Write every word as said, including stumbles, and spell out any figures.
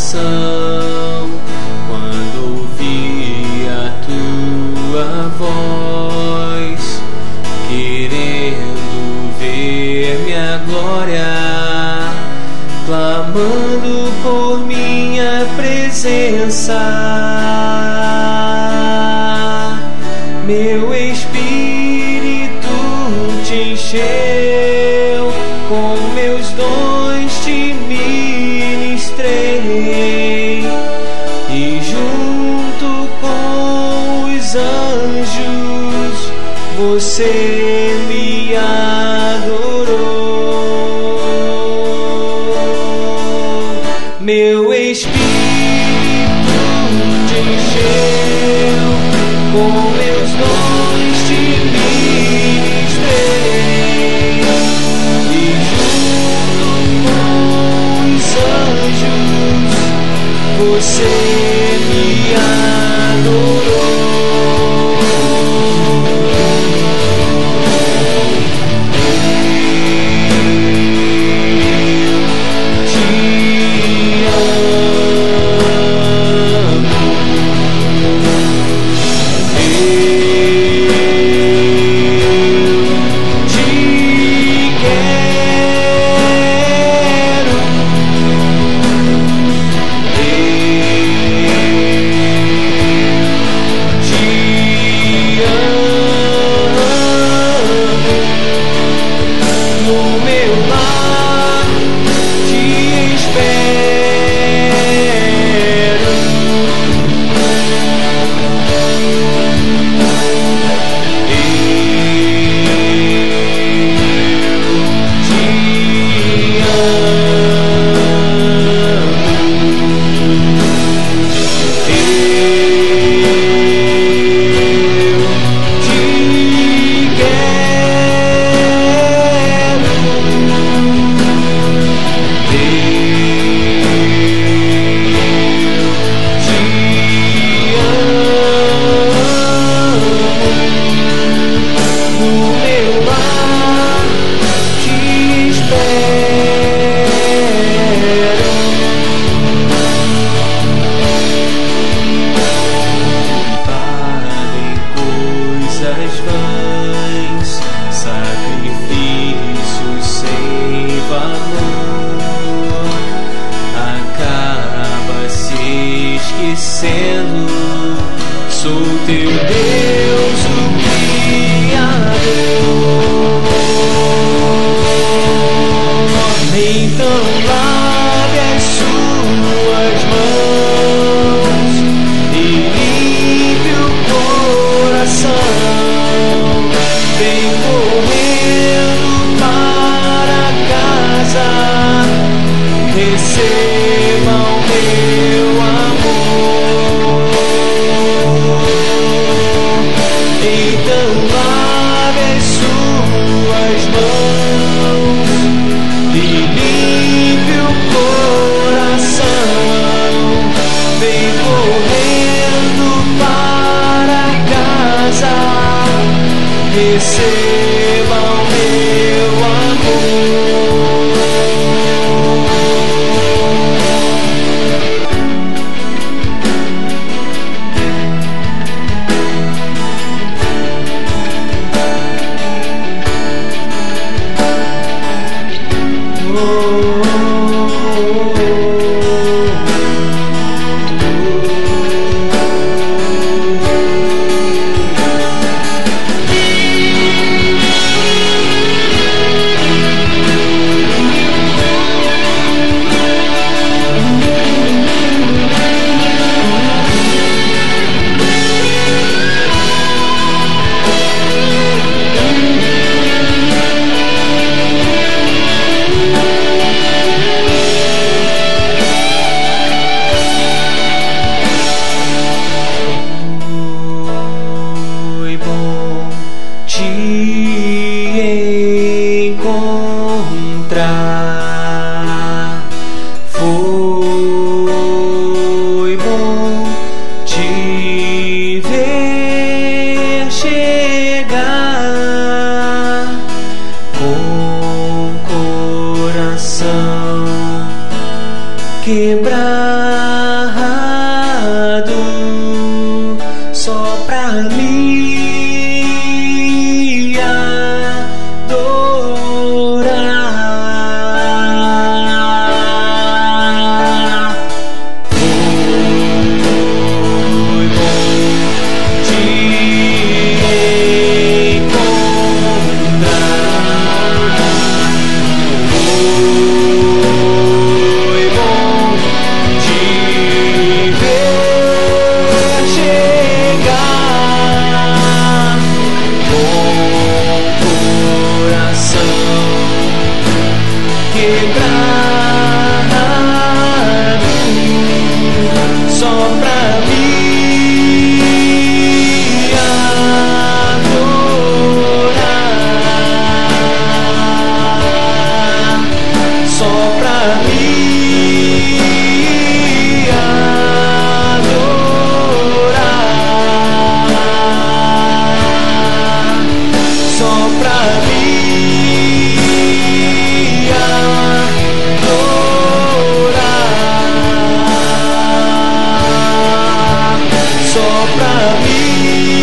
coração quando ouvi a tua voz, querendo ver minha glória, clamando por minha presença. Meu espírito te encheu, com meus dons te ministrei, e junto com os anjos você me adorou. Meu espírito te encheu, com meus dons te ministrei, e junto com os anjos você me adorou. Sou teu Deus, o Criador. Então lave as suas mãos e limpe o coração. Vem correndo para casa, receba o meu amor. Então lave as suas só pra me adorar. Foi bom te encontrar. Foi bom te ver chegar com coração quebrado, só pra me adorar, só pra me adorar, só pra me adorar, só pra mim.